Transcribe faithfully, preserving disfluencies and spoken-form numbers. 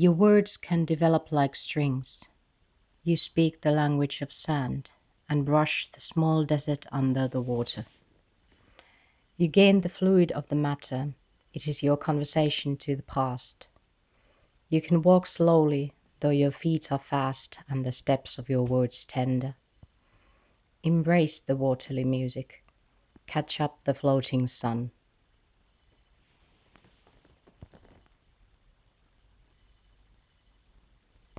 Your words can develop like strings. You speak the language of sand and brush the small desert under the water. You gain the fluid of the matter. It is your conversation to the past. You can walk slowly, though your feet are fast and the steps of your words tender. Embrace the waterly music. Catch up the floating sun.